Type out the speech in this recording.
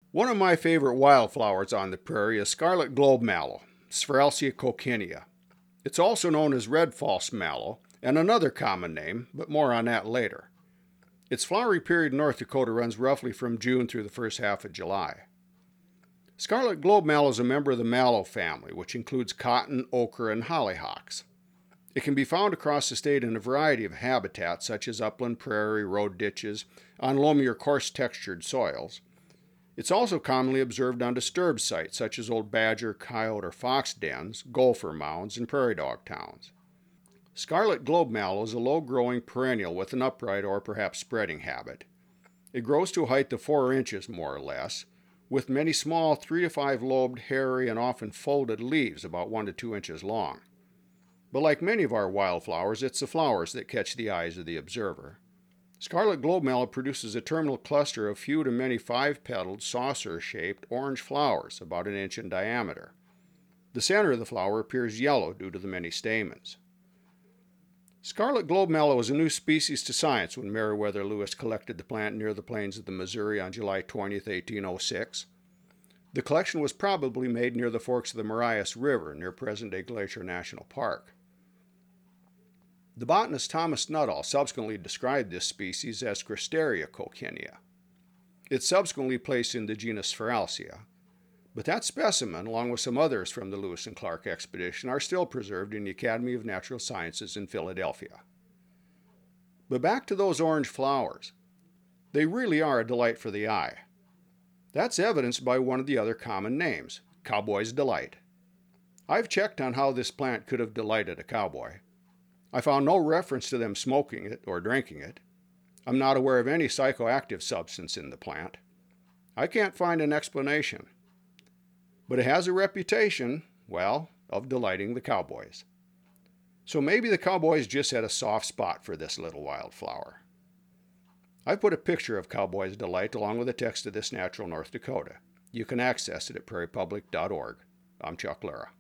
One of my favorite wildflowers on the prairie is scarlet globe mallow, Sphaeralsia coccynea. It's also known as red false mallow, and another common name, but more on that later. Its flowering period in North Dakota runs roughly from June through the first half of July. Scarlet globe mallow is a member of the mallow family, which includes cotton, ochre, and hollyhocks. It can be found across the state in a variety of habitats, such as upland, prairie, road ditches, on loamy or coarse textured soils. It's also commonly observed on disturbed sites, such as old badger, coyote, or fox dens, gopher mounds, and prairie dog towns. Scarlet globe mallow is a low-growing perennial with an upright or perhaps spreading habit. It grows to a height of 4 inches, more or less, with many small 3 to 5 lobed, hairy, and often folded leaves about 1 to 2 inches long. But like many of our wildflowers, it's the flowers that catch the eyes of the observer. Scarlet globe mallow produces a terminal cluster of few to many 5-petaled, saucer-shaped orange flowers about 1 inch in diameter. The center of the flower appears yellow due to the many stamens. Scarlet globe mallow was a new species to science when Meriwether Lewis collected the plant near the plains of the Missouri on July 20, 1806. The collection was probably made near the forks of the Marias River near present-day Glacier National Park. The botanist Thomas Nuttall subsequently described this species as Cristeria coccynea. It's subsequently placed in the genus Sphaeralsia, but that specimen, along with some others from the Lewis and Clark expedition, are still preserved in the Academy of Natural Sciences in Philadelphia. But back to those orange flowers. They really are a delight for the eye. That's evidenced by one of the other common names, cowboy's delight. I've checked on how this plant could have delighted a cowboy. I found no reference to them smoking it or drinking it. I'm not aware of any psychoactive substance in the plant. I can't find an explanation. But it has a reputation, well, of delighting the cowboys. So maybe the cowboys just had a soft spot for this little wildflower. I've put a picture of Cowboy's Delight along with the text of this Natural North Dakota. You can access it at prairiepublic.org. I'm Chuck Lara.